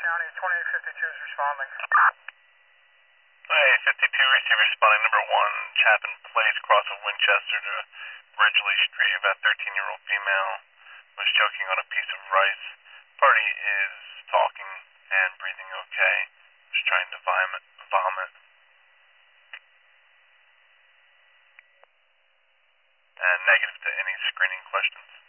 County, 2852 is responding. Hey, 52 receiver responding, number 1, Chapin Place, cross of Winchester to Ridgely Street. About 13-year-old female was choking on a piece of rice. Party is talking and breathing okay. Just trying to vomit. And negative to any screening questions.